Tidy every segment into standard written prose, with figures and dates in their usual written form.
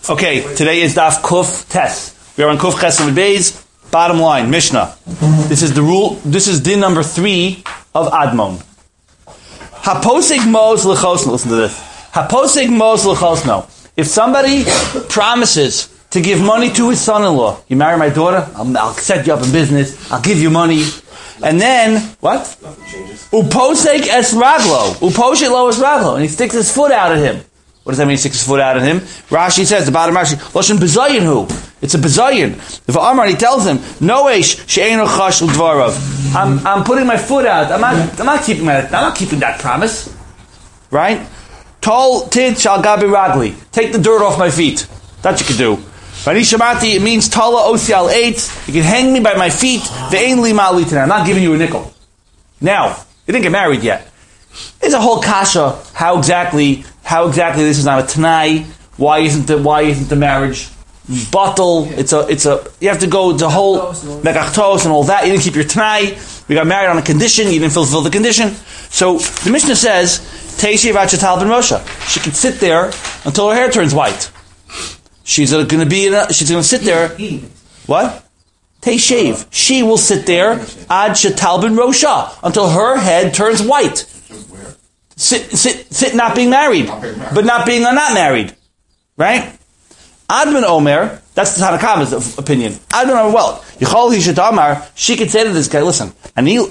Okay, today is Daf Kuf Tes. We are on Kuf Chesed Beis. Bottom line, Mishnah. This is the rule. This is din number 3 of Admon. Haposig Mos Lechosno. Listen to this. Haposig Mos Lechosno. If somebody promises to give money to his son-in-law, you marry my daughter, I'll set you up in business, I'll give you money, and then what? Uposeg es raglo. Uposeg lo es raglo, and he sticks his foot out at him. What does that mean, he sticks his foot out at him? Rashi says, the bottom Rashi, Loshen bezayin hu. It's a bezayin. If Amar, he tells him, Noesh she'einu chash l'dvarav. I'm putting my foot out. I'm not keeping that promise. Right? Tol tid shal gabi ragli. Take the dirt off my feet. That you can do. Vani shamati, it means tala osi al eitz. You can hang me by my feet. Ve'ein li ma'alitin. I'm not giving you a nickel. Now, you didn't get married yet. There's a whole kasha. How exactly this is not a tanai? Why isn't the marriage bottle? You have to go the whole megachtos and all that. You didn't keep your tanai. We got married on a condition. You didn't fulfill the condition. So the Mishnah says, Teishi Vachatal ben Moshe. She can sit there until her hair turns white. She's going to sit there. What? Teishev. She will sit there ad shatal ben Rosha until her head turns white. Sit not being married, but not married. Right? Admon Omer, that's the Tanakama's opinion. Admon Omer, well, Yichol Hishat Amar, she could say to this guy, listen, if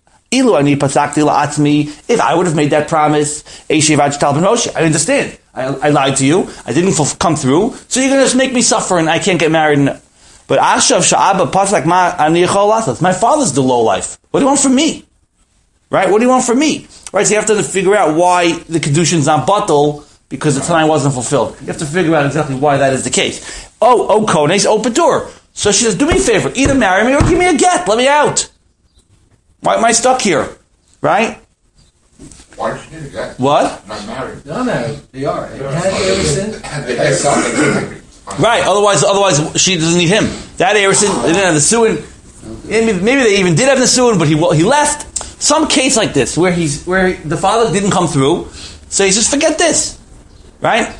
I would have made that promise, I understand. I lied to you. I didn't come through. So you're going to just make me suffer and I can't get married. But Ashav Sha'aba Pasak Ma Ani Yichol Lasas. My father's the low life. What do you want from me? Right? What do you want from me? Right? So you have to figure out why the Kedushin's not bottle because the time wasn't fulfilled. You have to figure out exactly why that is the case. Oh, Kones, Patur. So she says, do me a favor. Either marry me or give me a get. Let me out. Why am I stuck here? Right? Why does she need a get? What? Not married. Not married. They are. Right. Otherwise, she doesn't need him. That Erison, they didn't have the suin. Maybe they even did have the suin, but he left. Some case like this, where the father didn't come through, so he says, forget this. Right?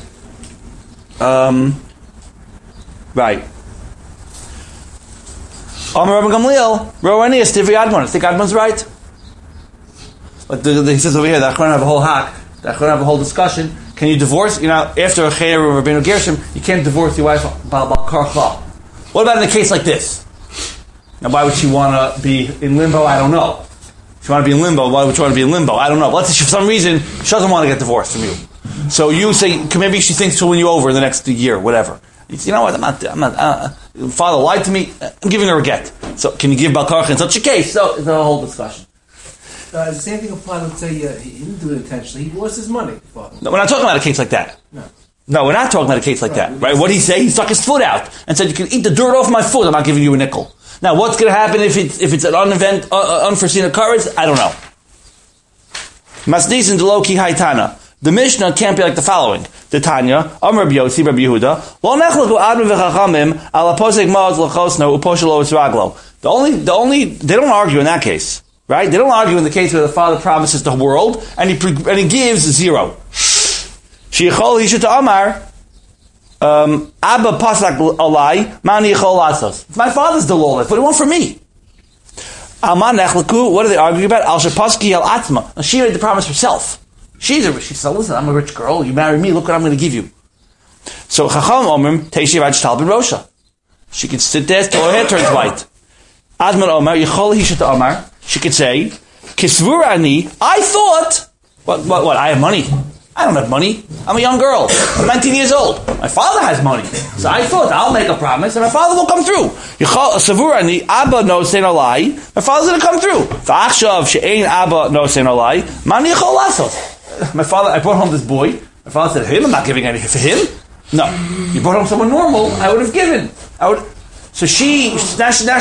Right. Amar Rabban Gamliel, Roani is Tivri Admon. I think Admon's right. But he says over here, the Achron have a whole hack. The Achron have a whole discussion. Can you divorce? After a Chayer or Rabbeinu Gershom, you can't divorce your wife Bal Karcha. What about in a case like this? Now, why would she want to be in limbo? I don't know. If you want to be in limbo, why would you want to be in limbo? I don't know. Let's say for some reason she doesn't want to get divorced from you. So you say, maybe she thinks she'll win you over in the next year, whatever. You know what? I'm not. Father lied to me. I'm giving her a get. So can you give Bal Karcha in such a case? So it's a whole discussion. The same thing applies. Let's say he didn't do it intentionally. He lost his money. No, we're not talking about a case like that. No, we're not talking about a case like that. Right? What did he say? He stuck his foot out and said, "You can eat the dirt off my foot. I'm not giving you a nickel." Now, what's going to happen if it's an unforeseen occurrence? I don't know. Masdis and Deloki Haitana. The Mishnah can't be like the following. The Tanya, Amr Rabbi Yossi, Rabbi Yehuda, Lo nechlechu admon v'chachamim ala poseg maz l'chosno uposhelo esraglo. The only they don't argue in that case, right? They don't argue in the case where the father promises the world and he gives 0. Sheichol hishet Amar. Abba pasak alai mani yichol lasos. If my father's the law, what do you want from me? Alman nechleku. What are they arguing about? Al shepaski al atma. She made the promise herself. She said, listen, I'm a rich girl. You marry me. Look what I'm going to give you. So Chacham Omrim Teishi Vachatal ben Rosha. She could sit there till her hair turns white. Admon Omar Yichol Hishat Omar. She could say, Kisvur ani. I thought. What? I have money. I don't have money. I'm a young girl. I'm 19 years old. My father has money. So I thought I'll make a promise and my father will come through. Savurani, Abba no say no lie. My father's going to come through. V'achshav she'ein Abba no say no lie. Mani yichol lasos. My father, I brought home this boy. My father said, him? I'm not giving anything for him. No. You brought home someone normal, I would have given. So she's listen,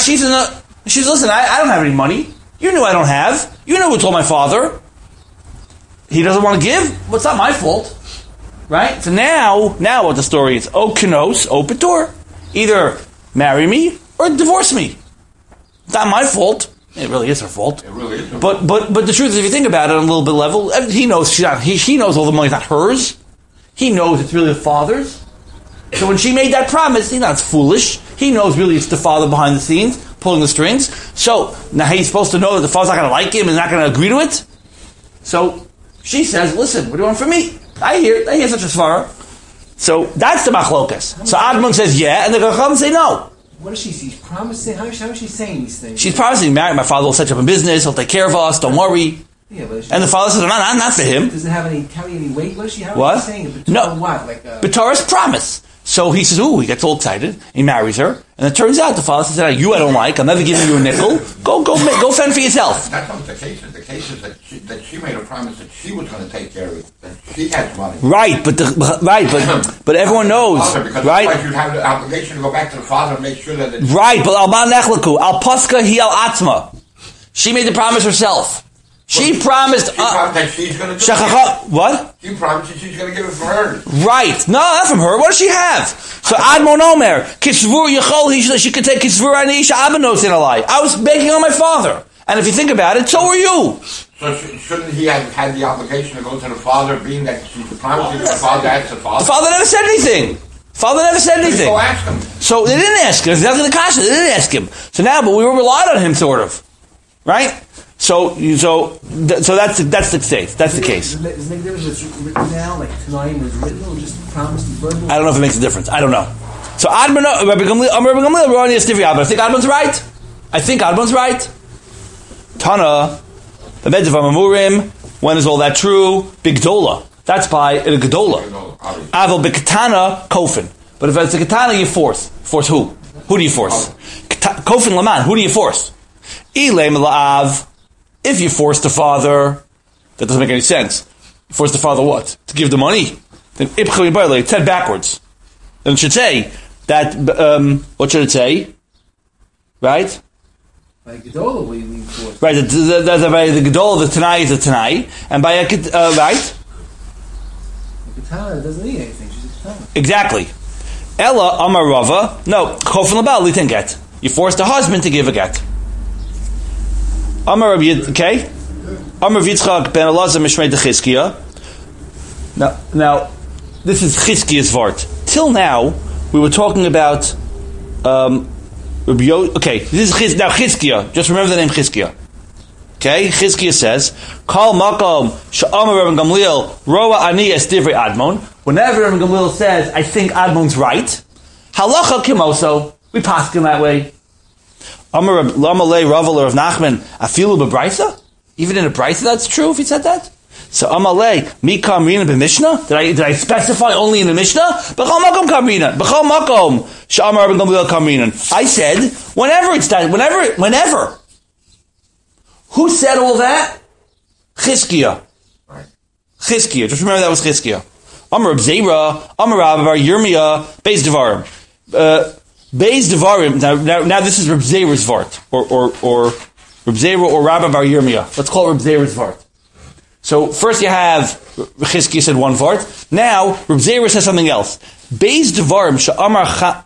I don't have any money. You knew I don't have. You know who told my father. He doesn't want to give? Well, it's not my fault. Right? So now what the story is, O Kenos, O Patur. Either marry me or divorce me. It's not my fault. It really is her fault. It really is. But the truth is, if you think about it on a little bit level, he knows he knows all the money's not hers. He knows it's really the father's. So when she made that promise, it's foolish. He knows really it's the father behind the scenes, pulling the strings. So now he's supposed to know that the father's not going to like him and not going to agree to it. So she says, listen, what do you want from me? I hear such a svara. So that's the machlokas. So Admon says yeah, and the Chacham say no. What is she? She's promising. How is she saying these things? She's promising, my father will set you up in business. He'll take care of us. Don't worry. Yeah, but and the father says, not for him. Does it carry any weight? What is she? How what? Is she saying it? No. What? B'Torah's promise. So he says, he gets all excited. He marries her, and it turns out the father says, I don't like. I'm never giving you a nickel. Go fend for yourself. That's not the case. The case is that she made a promise that she was going to take care of it. That she has money. Right, but everyone knows, because right? Otherwise you'd have the obligation to go back to the father and make sure that it's... Right, but al nechlaku, al paska hi al atzma. She made the promise herself. She promised that she's going to do it. What? She promised that she's going to give it from her. Right. No, not from her. What does she have? So Admon Omer, Kisvur Yachol, she could take Kisvur Anisha Abanos in a lie. I was begging on my father. And if you think about it, so were you. So shouldn't he have had the obligation to go to the father, being that she's promising the father asked the father? The father never said anything. Father never said anything. Go ask him. So they didn't ask him. That's the kasha. They didn't ask him. So now, but we were relied on him, sort of. Right? So that's the case. That's the case. Is it make a difference if it's written now, like tonight was written, or just promised verbal? I don't know if it makes a difference. I don't know. So Admon, Rabbi Gamliel, I think Admon's right. Tana, the Medzav Amurim. When is all that true? Big Dola. That's by a Gedola. Aval B'Katana Kofin. But if it's a Katana, you force. Force who? Who do you force? Kofin Laman. Who do you force? Ilem La'av. If you force the father, that doesn't make any sense. You force the father what? To give the money? Then it's said backwards. Then it should say that, what should it say? Right? By Gedola, what do you mean force? Right, by the Gedola, the Tanai is a Tanai. And by a, right? The Katana doesn't need anything, she's a Katana. Exactly. Ella Amar Rava, no, Chofin Labal, Litin get. You force the husband to give a get. Amar Rabbi, okay? Amar Yitzchak ben Elazar Mishmei de Chizkiah. Now, this is Chizkiah's vart. Till now, we were talking about okay, this is now Chizkiah. Just remember the name Chizkiah. Okay, Chizkiah says, Kal Makom Sha'amar Rabbi Gamliel Roa Ani Es Divrei Admon. Whenever Rabbi Gamliel says, I think Admon's right, Halacha Kimoso, we pass him that way. Amar Lamalei Ravaler of Nachman Afilu B'Braisa? Even in a Braisa that's true if he said that? So Amalei Mika Amrina b'Mishnah? Did I specify only in the Mishnah? B'chol Makom Kamrina. B'chol Makom Sha'amar Rabbi Gamliel Kamrinan. I said whenever it's done, whenever. Who said all that? Chizkiah. Right. Chizkiah. Just remember that was Chizkiah. Amar Reb Zera, Amar Rabbi Bar Yirmiyah, Beis Devarim. Beis Devarim. Now this is Reb Zera's vart, or Reb Zera or Rabbi Bar Yirmiyah. Let's call it Reb Zera's vart. So first you have Chizkiah said one vart. Now Reb Zera says something else. Beis Devarim she'amar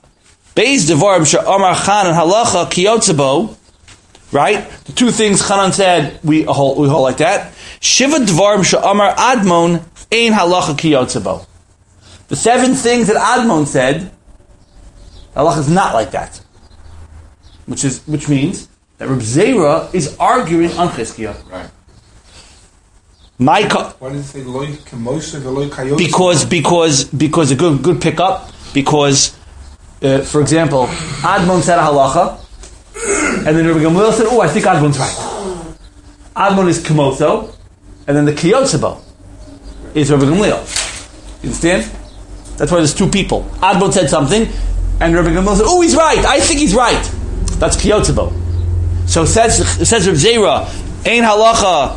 Chan and Halacha Kiyotzebo. Right? The two things Chanan said, we hold like that. Shiva Dvarim she'amar Admon ein Halacha Kiyotzebo. The 7 things that Admon said, halacha is not like that. Which means that Reb Zera is arguing on Chizkiah. Right. Why did it say loy kemoshe v'loy kayotze? Because a good pickup. Because, for example, Admon said a halacha, and then Rabbi Gamliel said, I think Admon's right. Admon is Kemoso, and then the Kiyotzebo is Rabbi Gamliel. You understand? That's why there's 2 people. Admon said something, and Rabbi Gamliel said, he's right. I think he's right. That's Kiyotzebo. So says Rabbi Zera, Ein halacha,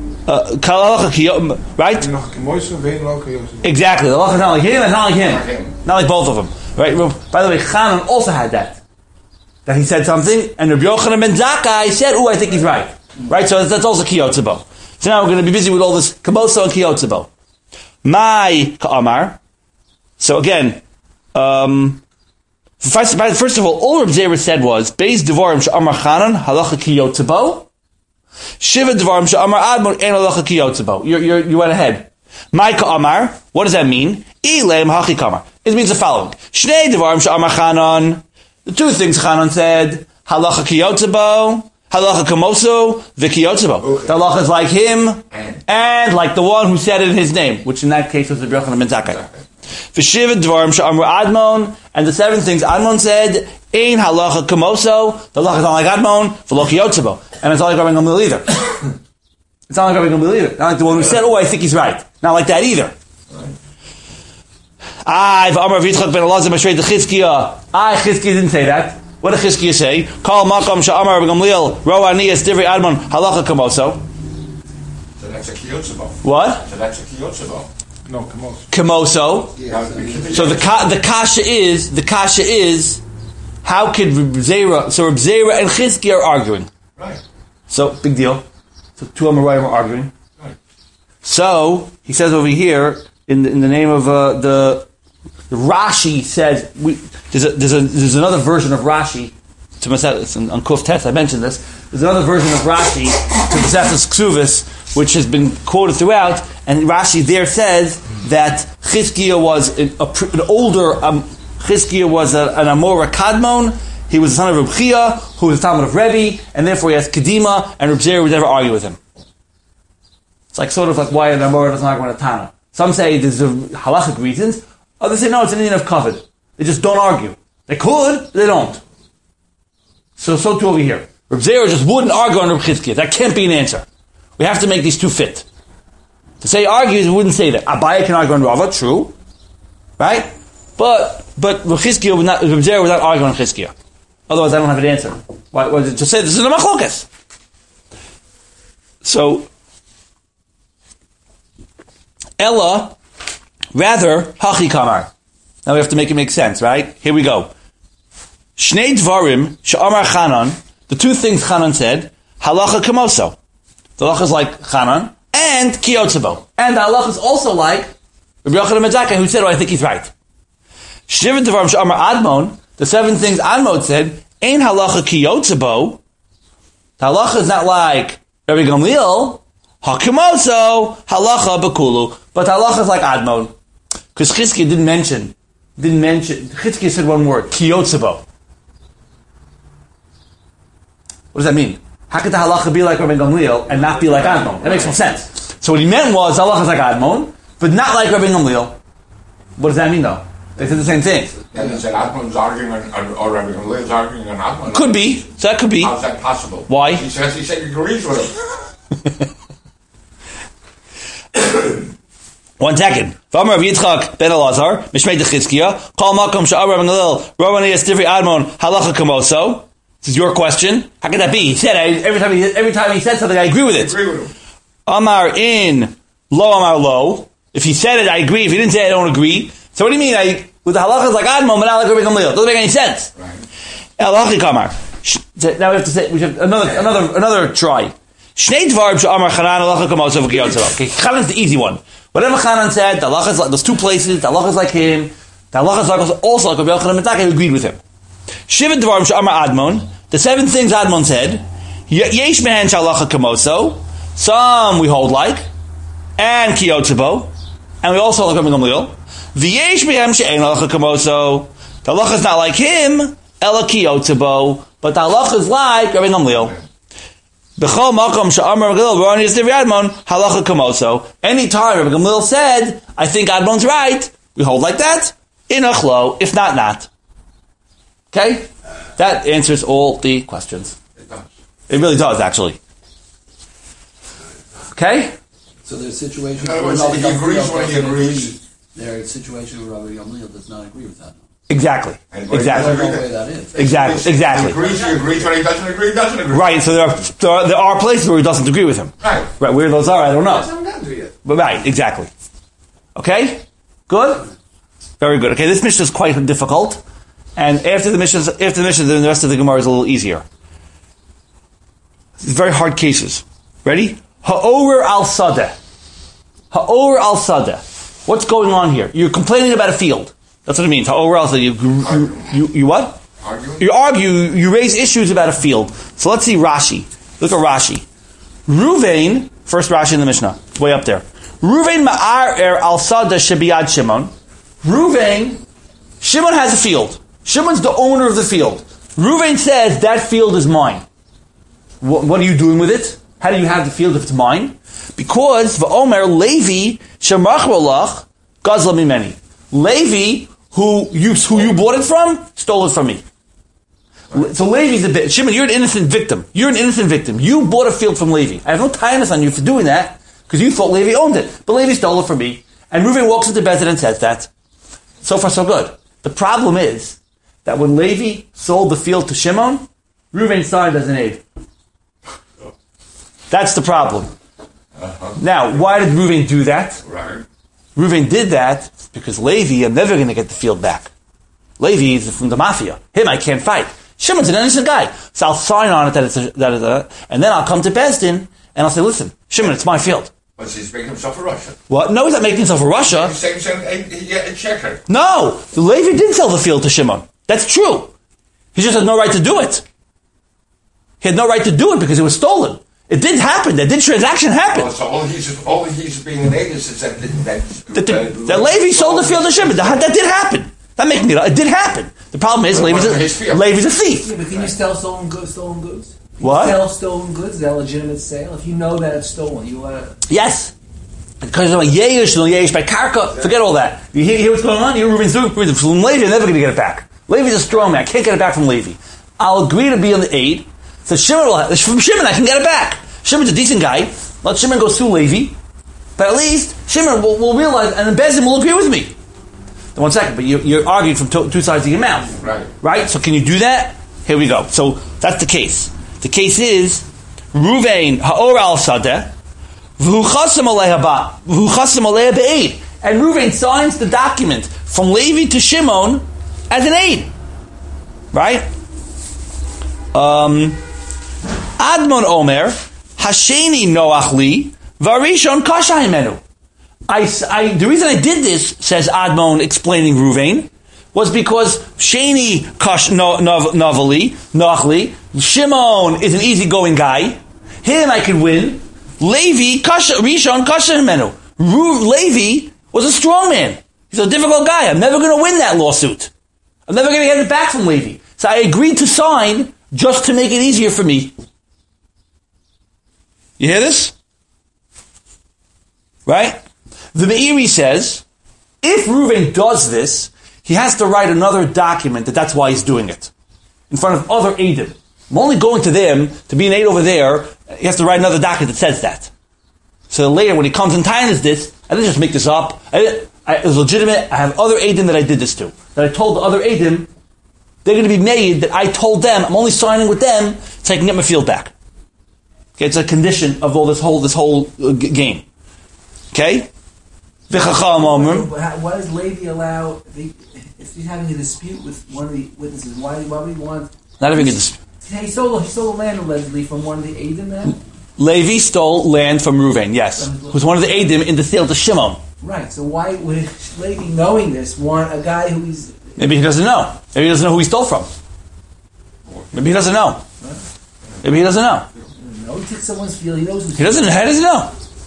right? Exactly. The halacha is not like him, and not like him. Not like both of them. Right? By the way, Chanan also had that. That he said something, and Rabbi Yochanan ben Zakkai said, I think he's right. Right? So that's also Kiyotzebo. So now we're going to be busy with all this Kamoso and Kiyotzebo. My Ka'amar. So again, first of all Rabbi Zera said was, Beis Devarim she'amar Chanan, halacha Kiyotzebo. Shiva Devarim she'amar Admon, ein halacha Kiyotzebo. You went ahead. My Ka'amar, what does that mean? Ilem hachi kamar. It means the following. Shnei Devarim She'amar Chanan. The two things Chanan said, halacha kiyotzebo, halacha kamoso, v'kiyotzebo. The halacha is like him, and like the one who said it in his name, which in that case was the Rabbi Yochanan ben Zakkai. V'shivat dvarim she'amru Admon, and the 7 things Admon said, ein halacha kamoso, the halacha is not like Admon, v'lo kiyotzebo. And it's not like Rabbi Gamliel either. It's not like Rabbi Gamliel either. Not like the one who said, oh, I think he's right. Not like that either. Chizkiya didn't say that. What did Chizkiya say? Kol makom she'amar Rabbi Gamliel ro aniyas divrei Admon halacha kamoso. So that's a kiyotzebo. What? So that's a kiyotzebo. No, kamoso. Kamoso. So the kasha is how could Reb Zera? So Reb Zera and Chizkiya are arguing. Right. So big deal. So two Amoraim are arguing. Right. So he says over here in the name of the Rashi says there's another version of Rashi to Maseches on Kuf Tes. I mentioned this. There's another version of Rashi to Maseches Ksuvis, which has been quoted throughout, and Rashi there says that Chizkiya was an older Chizkiya was an Amora Kadmon. He was the son of Reb Chia, who was the Talmud of Rebbe, and therefore he has Kedima, and Reb Zera would never argue with him. It's like sort of like why an Amora doesn't argue with a Tana. Some say there's halachic reasons. Others say no, it's an Indian of covet. They just don't argue. They could, but they don't. So too over here. Reb Zera just wouldn't argue on Reb Chizkiya. That can't be an answer. We have to make these two fit. To say argues, we wouldn't say that. Abaye can argue on Rava, true, right? But Reb Chizkiya would not. Reb Zera would not argue on Chizkiya. Otherwise, I don't have an answer. Why just say this is a machlokas? So, Ella, rather hachi kamar. Now we have to make it make sense, right? Here we go. Shnei dvarim she'amar Chanan. The 2 things Chanan said, halacha kamoso. The halacha is like Chanan and kiyotzebo, and the halacha is also like Rabbi Yochanan ben Zakkai, who said, "Oh, I think he's right." Shivat dvarim she'amar Admon. The 7 things Admon said, ein halacha kiyotzebo. The halacha is not like Rabbi Gamliel. Hakamoso halacha bekulu, but the halacha is like Admon, because Chizkiya didn't mention. Chizkiya said one word, kiyotzebo. What does that mean? How could the halacha be like Rabbi Gamliel and not be like Admon? That makes no sense. So what he meant was halacha is like Admon, but not like Rabbi Gamliel. What does that mean though? They said the same thing. And he said Admon's arguing or Rabbi Gamliel's arguing on Admon. Could be. So that could be. How's that possible? Why? He said he agrees with him. 1 second. V'amar Rav Yitzchak ben Elazar, Mishmei de Chizkiya, Kol makom she'amar Rabbi Gamliel, Ro aniyas divrei Admon halacha kamoso. This is your question. How could that be? He said every time he said something, I agree with it. Agree with him. Amar in lo amar lo. If he said it, I agree. If he didn't say it, I don't agree. So what do you mean? With the halachas like Admon, but not like Rabbi Gamliel? Doesn't make any sense. Right. Kamar. Now we have another try. Shnei dvarim she'amar Chanan halacha kamoso v'kiyotzebo. Okay, Chanan's the easy one. Whatever Chanan said, the halacha is like those 2 places. The halacha is like him. The halacha is also like Rabbi Yochanan ben Zakkai, who agreed with him. Shivat dvarim she'amar Admon. The 7 things Admon said. Yesh mehen shalacha kamoso. Some we hold like, and kiyotzebo, and we also like Rabbi Gamliel. V'yesh mehem she'ein halacha kamoso. The halacha is not like him, ela kiyotzebo, but the halacha is like Rabbi Gamliel. B'chol makom she'amar Rabbi Gamliel, Ro aniyas divrei Admon halacha kamoso. Any time Rabbi Gamliel said, I think Admon's right, we hold like that. Inach lo, if not. Okay? That answers all the questions. It does. It really does, actually. Okay? So there's a situation In other where words, Rabbi he agrees when he doesn't agrees. agree. There's a situation where Rabbi Gamliel does not agree with that. Exactly. And I Exactly. don't know where that is. Exactly. He agrees when he doesn't agree, he doesn't agree. Right, so there are places where he doesn't agree with him. Right. Where those are, I don't know. Haven't gotten to yet. But right, exactly. Okay? Good? Very good. Okay, this Mishnah is quite difficult. And after the Mishnah, then the rest of the Gemara is a little easier. It's very hard cases. Ready? Ha'orer al-sadeh. Ha'orer al-sadeh. What's going on here? You're complaining about a field. That's what it means. Ha'orer al-sadeh. You what? Arguing? You argue, you raise issues about a field. So let's see Rashi. Look at Rashi. Ruvain, first Rashi in the Mishnah, way up there. Ruvain ma'ar al-sadeh shebiyad Shimon. Ruvain Shimon has a field. Shimon's the owner of the field. Reuven says, that field is mine. What are you doing with it? How do you have the field if it's mine? Because v'omer Levi shemachrolach gazla mimeni. Levi, who you bought it from, stole it from me. So Levi's a bit. Shimon, you're an innocent victim. You're an innocent victim. You bought a field from Levi. I have no kindness on you for doing that because you thought Levi owned it, but Levi stole it from me. And Reuven walks into Bezdin and says that. So far, so good. The problem is that when Levi sold the field to Shimon, Reuven signed as an aid. That's the problem. Now, why did Reuven do that? Right. Reuven did that because Levi, I'm never going to get the field back. Levi is from the mafia. Him, I can't fight. Shimon's an innocent guy. So I'll sign on it and then I'll come to Bezdin and I'll say, listen, Shimon, it's my field. But he's making himself a Russian. What? No, he's not making himself a Russia. He's saying a checker. No, Levi did sell the field to Shimon. That's true. He just had no right to do it. He had no right to do it because it was stolen. It did happen. That transaction happened. So all he's being an aid is that Levi sold the field to Shimon. That did happen. That making it did happen. The problem is Levi's a thief. Yeah, but can you sell stolen goods? What? Sell stolen goods? Is that a legitimate sale? If you know that it's stolen, you want to... Yes. Because of a yesh by karka. Forget all that. You hear what's going on? Reuven's doing from Levi. I'm never going to get it back. Levi's a strong man. I can't get it back from Levi. I'll agree to be on the aid. So from Shimon I can get it back. Shimon's a decent guy. Let Shimon go sue Levi. But at least Shimon will realize, and the Bezdin will agree with me. One second, but you're arguing from two sides of your mouth. Right? So can you do that? Here we go. So that's the case. The case is Reuven ha'or al sadeh v'hu chasam aleha be'aid. And Reuven signs the document from Levi to Shimon as an aid. Right? Admon Omer Hasheni Noach li Varishon Kasha Himenu. The reason I did this, says Admon explaining Reuven, was because Sheni Noachli, Shimon is an easygoing guy. Him I could win. Levi, Rishon Kasha Himenu. Levi was a strong man. He's a difficult guy. I'm never going to win that lawsuit. I'm never going to get it back from Levi. So I agreed to sign just to make it easier for me. You hear this? Right? The Meiri says, if Reuven does this, he has to write another document that's why he's doing it. In front of other Eidim. I'm only going to them to be an aid over there. He has to write another document that says that. So later when he comes and ties this, I didn't just make this up. It was legitimate. I have other Eidim that I did this to. That I told the other Eidim, they're going to be made that I told them, I'm only signing with them so I can get my field back. Okay, it's a condition of all this whole game. Okay? Why does Levi allow, if he's having a dispute with one of the witnesses, why would he want... Not having a dispute. He stole the land allegedly from one of the Eidim then? Levi stole land from Reuven, yes. Who's one of the Eidim in the sale to Shimon. Right, so why would Levi, knowing this, want a guy who he's... Maybe he doesn't know. Maybe he doesn't know who he stole from. Maybe he doesn't know. Maybe he doesn't know. No, he took someone's field, he knows who's... How does he know?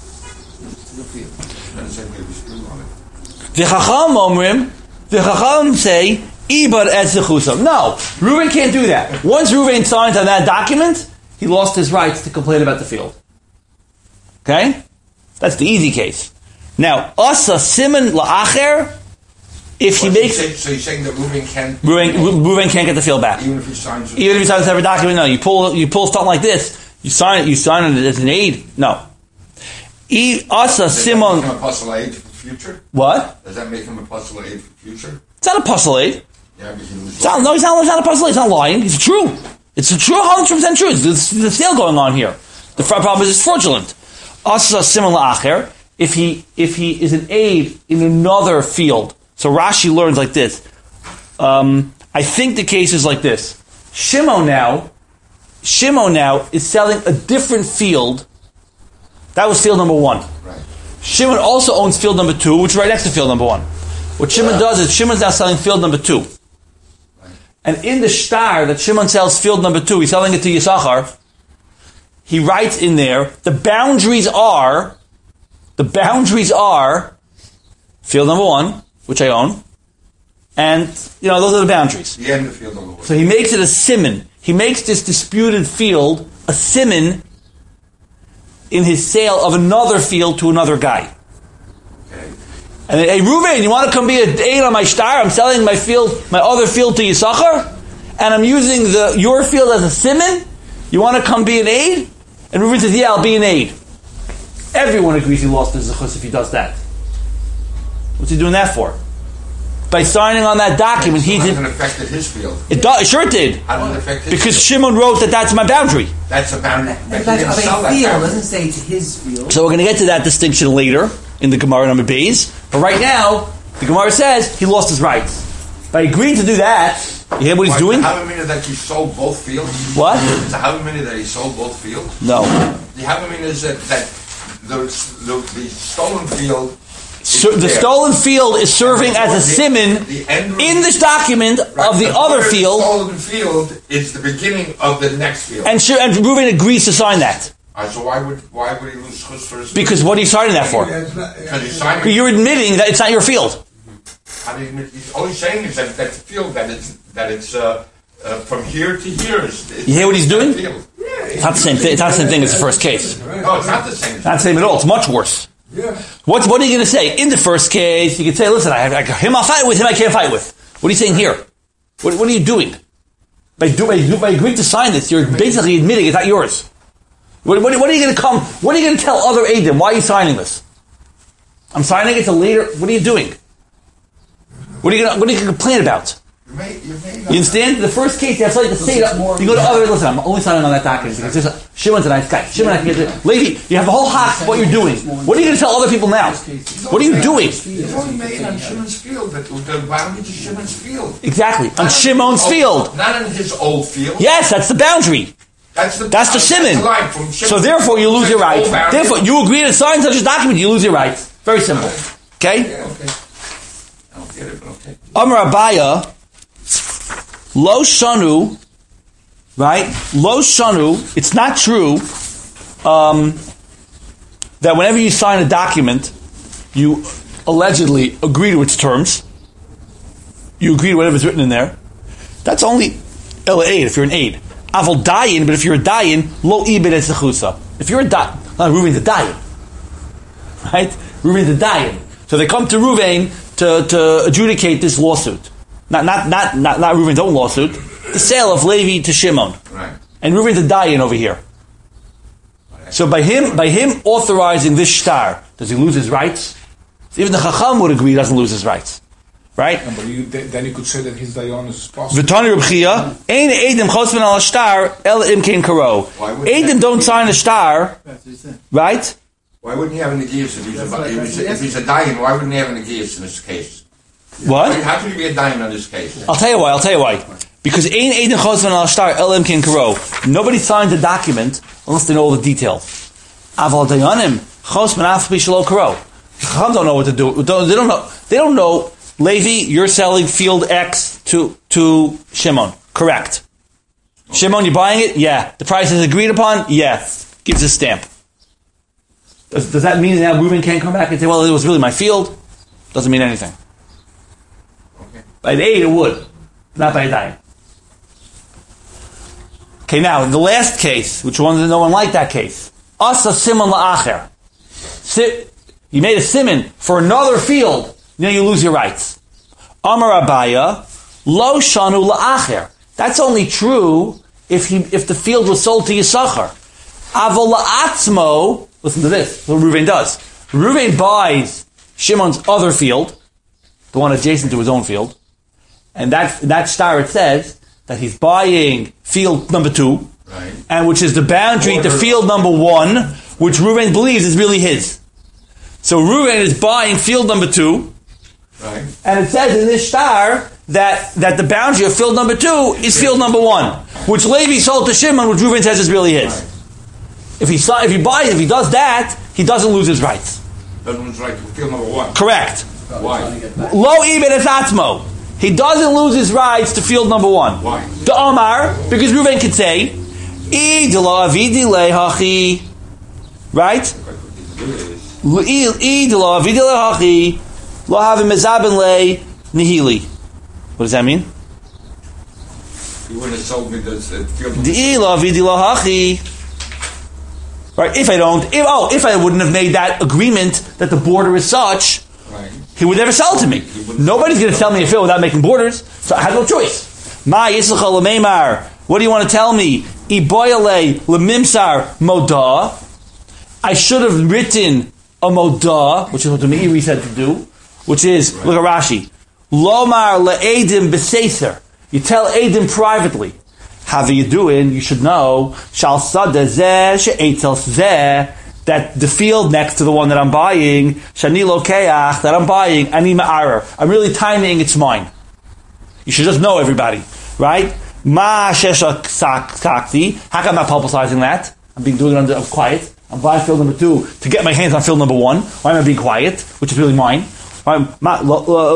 The Chacham say, Ibar Etzechusam. No, Reuven can't do that. Once Reuven signs on that document, he lost his rights to complain about the field. Okay? That's the easy case. Now, Asa Simon La'acher, if he makes... So you're saying that Reuven can't get the field back. Even if he signs every document, no. You pull something like this, you sign it as an aid. No. Asa Simon... Does that make him a puzzle aid for the future? What? Does that make him a puzzle aid for the future? It's not a puzzle aid. Yeah, because he was... He's not a puzzle aid. He's not lying. It's true. It's a true, 100% true. There's a sale going on here. The problem is it's fraudulent. Asa Simon La'acher, if he is an aid in another field. So Rashi learns like this. I think the case is like this. Shimon now is selling a different field. That was field number 1. Right. Shimon also owns field number 2, which is right next to field number 1. What Shimon does is Shimon's now selling field number 2. Right. And in the shtar that Shimon sells field number 2, he's selling it to Yisachar. He writes in there, the boundaries are field number 1, which I own, And, those are the boundaries. The end of the field on the way. So he makes it a siman. He makes this disputed field a siman in his sale of another field to another guy. Okay. And then, hey, Reuven, you want to come be an aid on my star? I'm selling my other field to Yisachar, and I'm using your field as a siman. You want to come be an aid? And Reuven says, yeah, I'll be an aid. Everyone agrees he lost his zechus if he does that. What's he doing that for? By signing on that document, he did. It affected his field. It sure it did. How did it affect his Because field? Shimon wrote that that's my boundary. That's a boundary. That's of a field. Doesn't say to his field. So we're going to get to that distinction later in the Gemara number Beis. But right now, the Gemara says he lost his rights. By agreeing to do that, you hear what he's doing? How many that he sold both fields? What? Is it how many that he sold both fields? No. The how many is that the stolen field. So the stolen field is serving as a siman in this document of the other field. The stolen field is the beginning of the next field. And Reuven agrees to sign that. So why would he lose chus for his Because what are you signing that for? Because he's signing. You're admitting that it's not your field. All he's saying is that the field that it's from here to here. You hear what he's doing? Field. It's not the same thing. It's not the same thing as the first case. No, it's not the same. It's not the same at all. It's much worse. Yeah. What are you going to say? In the first case, you can say, listen, him I'll fight with, him I can't fight with. What are you saying here? What are you doing? By agreeing to sign this, you're basically admitting it's not yours. What are you going to come? What are you going to tell other Eidim? Why are you signing this? I'm signing it to later. What are you doing? What are you going to complain about? You understand? The first case, you have to say that. You go to other. Listen, I'm only signing on that document because Shimon's a nice guy. Shimon, I can get it. Levi, you have the whole hot. What you're doing? What are you going to tell other people now? What are you doing? It's only made on Shimon's field. The boundary to Shimon's field. Exactly on Shimon's field. Not in his old field. Yes, that's the boundary. That's the siman. line from Shimon. So therefore, you lose your rights. Therefore, you agree to sign such a document, you lose your rights. Very simple. Okay. Yeah, okay. I don't get it, but okay. Amar Abaya. Lo shanu, right? Lo shanu. It's not true that whenever you sign a document, you allegedly agree to its terms. You agree to whatever's written in there. That's only el aid if you're an aid. Aval dayin, but if you're a dayin, lo ibed es zechusa. If you're a dayin, Reuven's a dayin, right? Reuven's a dayin. So they come to Reuven to adjudicate this lawsuit. Not Reuven's own lawsuit. The sale of Levi to Shimon. Right. And Reuven's a dayan over here. So by him authorizing this shtar, does he lose his rights? Even the Chacham would agree he doesn't lose his rights. Right? But then you could say that his dayan is possible. V'tani Reb Chia, ein Eidim chosben al shtar el imkein karo. Eidim don't sign a shtar, right? Why wouldn't he have an Negius if he's a dying? Why wouldn't he have an Negius in this case? What? How could he be a dying in this case? I'll tell you why. Because ein Eidim chosben al shtar el imkein karo. Nobody signs a document unless they know all the details. Aval dayanim chosben af b'shelo karo. Chacham don't know what to do. They don't know. Levi, you're selling field X to Shimon. Correct. Shimon, you're buying it? Yeah. The price is agreed upon? Yeah. Gives a stamp. Does that mean that Reuven can't come back and say, well, it was really my field? Doesn't mean anything. Okay. By the aid, it would. Not by a dime. Okay, now, in the last case, which one no one liked that case. Asa simon la'acher. You made a simon for another field. Now you lose your rights. Amar Abaya, lo shanu la'acher. That's only true if the field was sold to Yisachar. Avol la'atzmo, listen to this, what Reuven does. Reuven buys Shimon's other field, the one adjacent to his own field, and that star it says that he's buying field number 2, right, and which is the boundary to field number 1, which Reuven believes is really his. So Reuven is buying field number 2, right, and it says in this star that the boundary of field number 2 is field number 1, which Levi sold to Shimon, which Reuven says is really his. Right. If he does that, he doesn't lose his rights. Doesn't lose right to field number 1. Correct. Why? Lo ibed es atzmo. He doesn't lose his rights to field number 1. Why? The Omar, because Reuven could say, Idla avidi lehachi, right? Idla avidi lehachi, lo havim mezabin le nihili. What does that mean? You wouldn't have told me that field. Right? If I wouldn't have made that agreement that the border is such, Right. he would never sell it to me. Nobody's going to sell me a field without making borders, so I had no choice. What do you want to tell me? Iboyale lemimsar moda. I should have written a moda, which is what the Meiri said to do, which is, look at Rashi. Lomar le'edim b'seiser. You tell Edim privately. How you doing? You should know. Shal sada zeh she'etzel zeh, that the field next to the one that I'm buying, shani lokeach, that I'm buying, ani ma'arer. I'm really timing, it's mine. You should just know, everybody. Right? Ma shesha sakti. How come I'm not publicizing that? I'm doing it I'm quiet. I'm buying field number 2 to get my hands on field number 1. Why am I being quiet? Which is really mine. How come I'm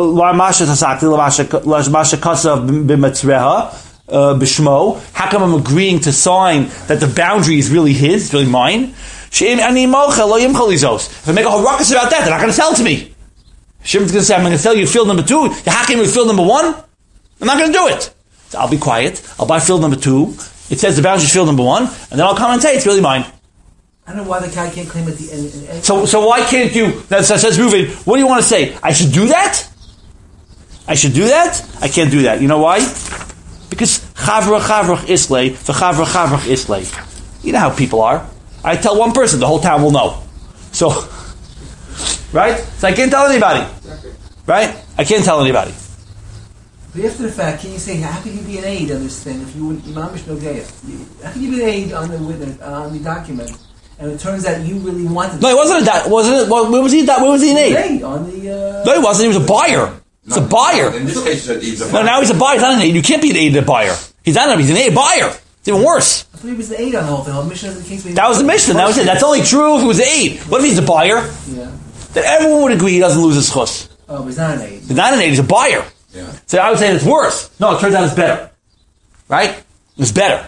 agreeing to sign that the boundary is really his, it's really mine? If I make a whole ruckus about that, they're not going to sell it to me. Shimon's going to say, I'm going to sell you field number 2. You're hacking with field number 1? I'm not going to do it. So I'll be quiet. I'll buy field number 2. It says the boundary is field number 1, and then I'll come and say it's really mine. I don't know why the guy can't claim at the end. So why can't you? That says Reuven. What do you want to say? I should do that? I should do that? I can't do that. You know why? Because chavrach islay, chavrach islay. You know how people are. I tell one person, the whole town will know. So, right? So I can't tell anybody. Right? I can't tell anybody. But after the fact, can you say, how could you be an aid on this thing if you wouldn't, Imamish Nogeya? How could you be an aid on the document? And it turns out you really wanted. No, it wasn't wasn't it? Where was he? Where was he an aid? On the. No, he wasn't. He was a buyer. It's a buyer. In this case, he's a buyer. No, now he's a buyer. He's not an aid. You can't be an aid and a buyer. He's not an aid. He's an aid buyer. It's even worse. I thought he was the aid on the whole thing. The Mishnah the case. That was the Mishnah. That was it. That's only true if it was an aid. What if he's a buyer? Yeah. Then everyone would agree he doesn't lose his chus. Oh, but he's not an aid. He's not an aid. He's a buyer. Yeah. So I would say it's worse. No, it turns out it's better. Right? It's better.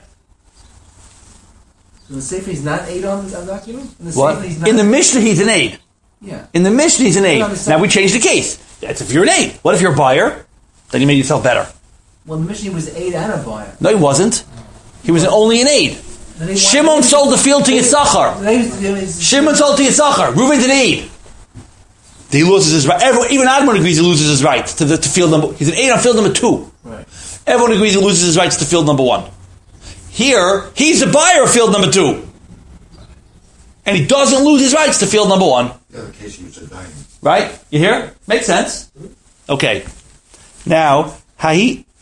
So the Sefer is not aid on the document? What? In the Mishnah, he's an aid. Yeah. In the Mishnah, he's an aid. Now we change the case. That's if you're an aid. What if you're a buyer? Then you made yourself better. Well, the Mishnah was aid and a buyer. No, he wasn't. He was only an aid. Shimon sold the field to Yisachar. Shimon sold to Yisachar. Reuven's an aid. He loses his right. Even Admon agrees he loses his right to field number. He's an aid on field number 2. Right. Everyone agrees he loses his rights to field number 1. Here, he's the buyer of field number 2. And he doesn't lose his rights to field number 1. The other case, he was a dying. Right? You hear? Makes sense. Okay. Now, there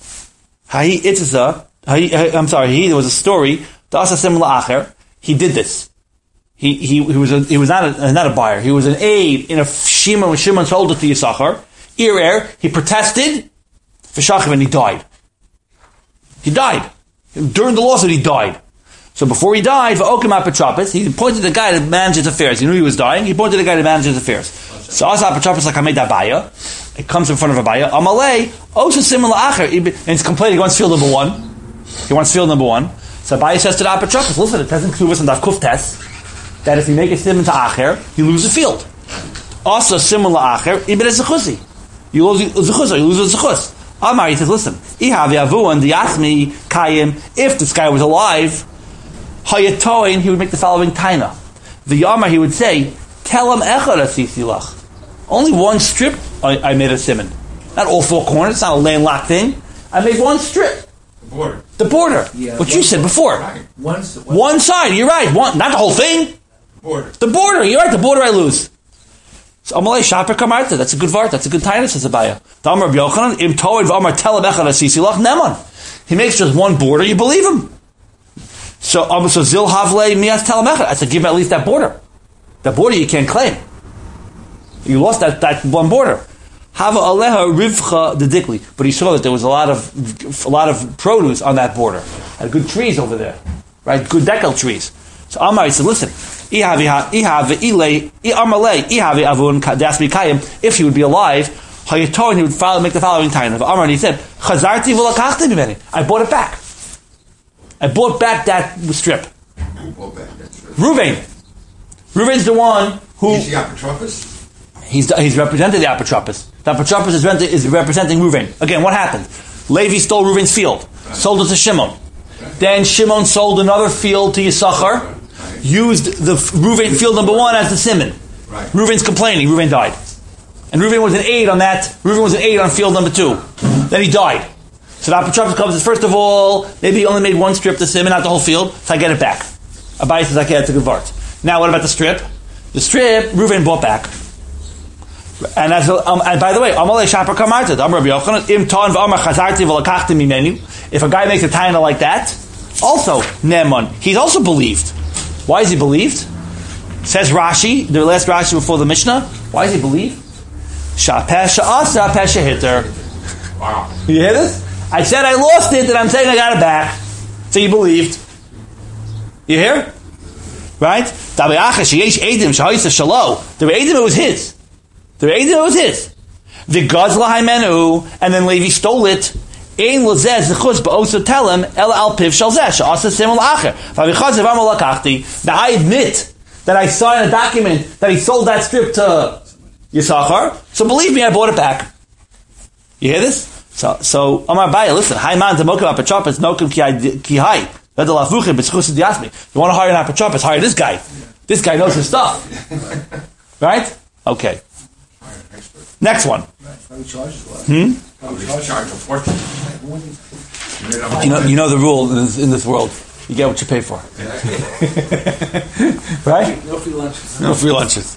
was a story. He did this. He was not a buyer. He was an aid in a Shimon when Shimon sold it to Yisachar. He protested and he died. He died. During the lawsuit, he died. So before he died, he appointed the guy to manage his affairs. He knew he was dying. He appointed the guy to manage his affairs. So Asa Apotropos like Hamed Abaya. It comes in front of Abaya. Amalei, also similar acher. And he's complaining. He wants field number 1. He wants field number 1. So Abaya says to the Apotropos, listen, it doesn't include us in Daf Kuf Tes that if you make a simon to acher, you lose the field. Also similar acher, ibn ezechusi. You lose the zechus. Amar, he says, listen, if this guy was alive, Hayatoin, he would make the following taina. The Yamar, he would say, tell him echad asisilach. Only one strip I made a simon. Not all 4 corners, it's not a landlocked thing. I made one strip. The border. Yeah, what you said before. Right. One side, you're right. Not the whole thing. The border, you're right, the border I lose. So Amalei Shaper Kamarta, that's a good vart, that's a good taina, says Abaya. Damar B'Yochanan, Im Toid V'Amar Tel Echad asisilach Neman. He makes just one border, you believe him. So Zil Havle Mias Tel Echad. I said, give him at least that border. That border you can't claim. You lost that one border. Hava Aleha Rivcha the Dikli. But he saw that there was a lot of produce on that border. Had good trees over there. Right? Good decal trees. So Amar, he said, listen, if he would be alive, he would make the following time. Amar, and he said, I bought it back. I bought back that strip. Reuven. Reuven's the one who... He's the Apotropos? He's represented the Apotropos. The apotropos is representing Reuven. Again, what happened? Levi stole Reuven's field, sold it to Shimon. Then Shimon sold another field to Yisachar, used the Reuven field number 1 as the simon. Reuven's complaining. Reuven died. And Reuven was an aide on that. Reuven was an aide on field number 2. Then he died. So the apotropos comes and first of all, maybe he only made one strip to simon, not the whole field, so I get it back. Abai says, okay, that's a good vart. Now what about the strip? The strip, Reuven bought back. And and by the way, if a guy makes a taina like that, also Neman, he's also believed. Why is he believed? Says Rashi, the last Rashi before the Mishnah. Why is he believed? Wow. You hear this? I said I lost it, and I'm saying I got it back. So you believed. You hear? Right? The Eidim, it was his. The Gazla Haimenu, and then Levi stole it. Ein lezeh zechus ba'osu telem ela al piv shel zeh she'asa simul acher. V'avichaz evam lakachti. Now I admit that I signed a document that he sold that strip to Yisachar. So believe me, I bought it back. You hear this? So Amar Baya, listen. Haiman demokim apotropos nokim ki hai. You want to hire an apotropos? Hire this guy. This guy knows his stuff. Right? Okay. Next one. You know the rule in this world. You get what you pay for. Right? No free lunches. No free lunches.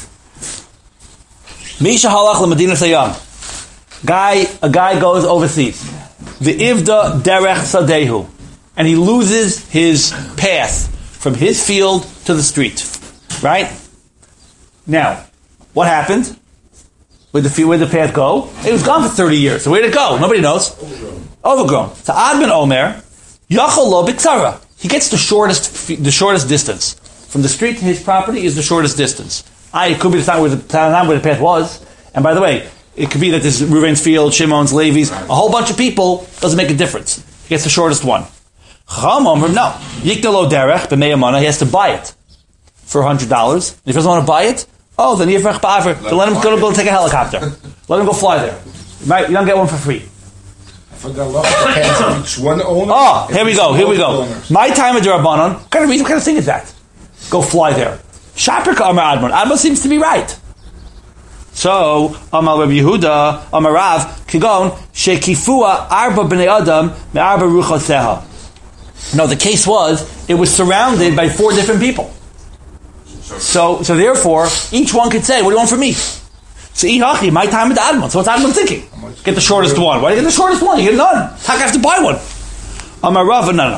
Misha halach l'Medina Sayyam. A guy goes overseas. The Ivda derech sadehu. And he loses his path from his field to the street. Right? Now, what happened? Where'd the path go? It was gone for 30 years. So where'd it go? Nobody knows. Overgrown. So Ad ben Omer, Yachol lo b'ksara. He gets the shortest distance. From the street to his property is the shortest distance. It could be the time where the path was. And by the way, it could be that this is Reuven's field, Shimon's, Levi's, a whole bunch of people. Doesn't make a difference. He gets the shortest one. Chacham Omer, no. Yikna lo derech b'mei amana. He has to buy it for $100. And if he doesn't want to buy it, then Yifrach Ba'aver. So let him go take a helicopter. Let him go fly there. Right? You don't get one for free. For the law, each one owner. Here we go. My time of Rabbanon. What kind of thing is that? Go fly there. Shaprika Amar Admon. Admon seems to be right. So Amar Rabbi Yehuda, Amar Rav, Kigon Shekifua Arba Bnei Adam Me'arba Ruchoseha. No, the case was it was surrounded by 4 different people. So therefore, each one could say, "What do you want from me?" So Ihachi, my time at Admon. So what's Admon thinking? Get the shortest one. Why do you get the shortest one? You get none. How can I have to buy one? Amar Rav, no.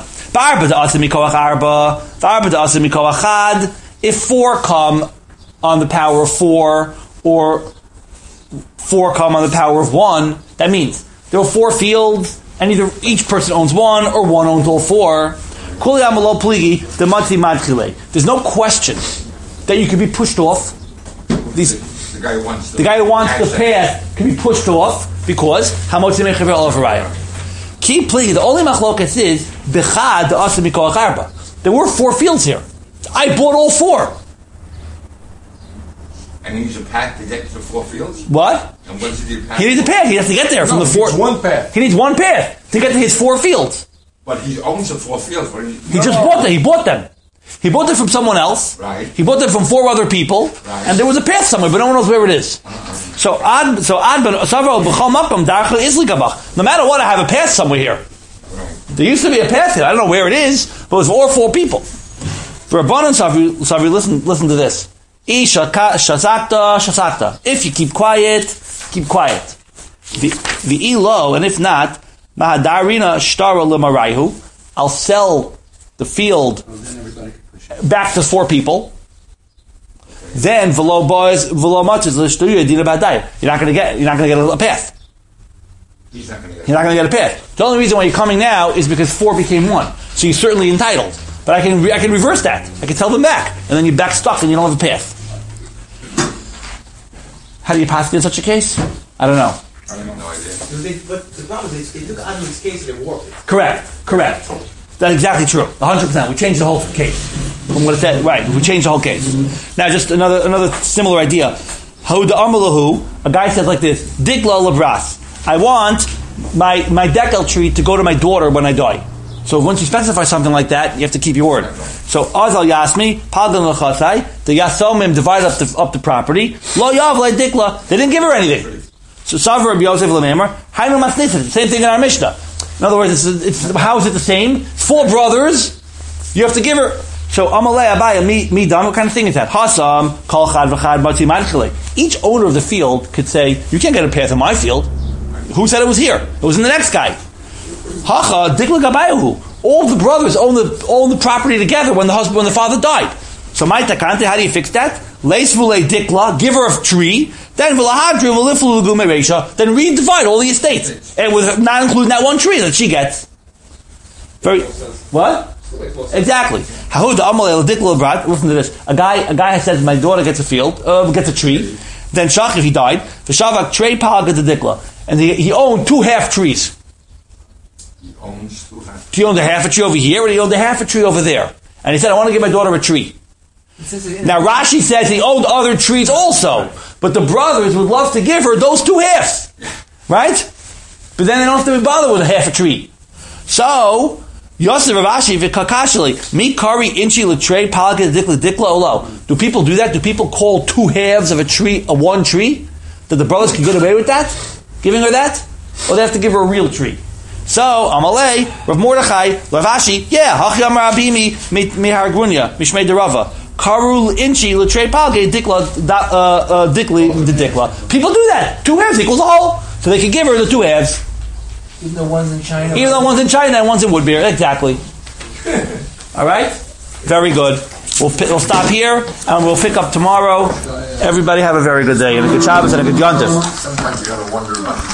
If 4 come on the power of 4, or 4 come on the power of 1, that means there are 4 fields, and either each person owns 1, or 1 owns all 4. There's no question that you can be pushed off. The guy who wants the path can be pushed off because hamotzi mechaver olavaraya. Keep pleading. The only machlokas is bechad asa mikoach arba. There were 4 fields here. I bought all 4. And he needs a path to get to the 4 fields. What? And what's the path? He needs a path. He has to get there from the 4. He needs one path. He needs one path to get to his 4 fields. But he owns the 4 fields. He bought them. He bought them. He bought them from someone else. Right. He bought them from 4 other people. Right. And there was a path somewhere, but no one knows where it is. No matter what, I have a path somewhere here. Right. There used to be a path here. I don't know where it is, but it was all 4 people. For Rabbanan Savri, listen to this. Shasakta. If you keep quiet, keep quiet. The ilo, and if not, Mahadarina Shtara Limaraihu. I'll sell the field back to 4 people. Then v'lo matzis l'shtuyu adina b'adayim. You're not going to get a path. He's not going to get a path. The only reason why you're coming now is because 4 became 1. So you're certainly entitled. But I can reverse that. I can tell them back, and then you're back stuck and you don't have a path. How do you pass in such a case? I don't know. I have no idea. But the problem is they took Admon's case and they warped it. Correct. That's exactly true. 100%. We changed the whole case from what it said. Right. We changed the whole case. Now, just another similar idea. Hauda Amalahu, a guy says like this, Dikla Labras. I want my decal tree to go to my daughter when I die. So once you specify something like that, you have to keep your word. So Azal Yasmi, Padan Lachasai, the Yasomim divide up the property. Lo Yav Le Dikla, they didn't give her anything. So Savra Rabbi Yosef Lamemar, Hainu Masnifet, same thing in our Mishnah. In other words, how is it the same? 4 brothers, you have to give her. So Amalei Abaya, me done, what kind of thing is that? Hasam, Kol Chad V'Chad Matzi Madchile. Each owner of the field could say, you can't get a path in my field. Who said it was here? It was in the next guy. Hacha, Dikla Gabayahu. All the brothers own the property together when the father died. So my takante, how do you fix that? Leis V'Lei Dikla, give her a tree, then V'Lahadri V'Liflu L'Gume Reisha, then redivide all the estate. And with not including that one tree that she gets. Very, what? Exactly. Listen to this. A guy says my daughter gets a field, gets a tree. Then Shach, if he died, the Shavak trey paga the dikla, and he owned 2 half trees. He owns 2 half. He owned a half a tree over here, and he owned a half a tree over there. And he said, I want to give my daughter a tree. Now Rashi says he owned other trees also, but the brothers would love to give her those 2 halves, right? But then they don't have to be bothered with a half a tree. So Yosef Ravashi v'kakashali mi kari inchi l'trei palga dikla olo. Do people do that? Do people call 2 halves of a tree a one tree? That the brothers can get away with that, giving her that, or they have to give her a real tree? So Amalei Rav Mordechai Ravashi, yeah, hachi amar abimi mihargunya mishmei derava karu inchi l'trei palga dikla dikli the dikla. People do that. 2 halves equals a whole, so they can give her the 2 halves. Even the ones in China. Even the ones in China and ones in Woodbury. Exactly. All right? Very good. We'll stop here and we'll pick up tomorrow. Everybody have a very good day and a good Shabbos and a good Yontif. Sometimes you gotta wonder about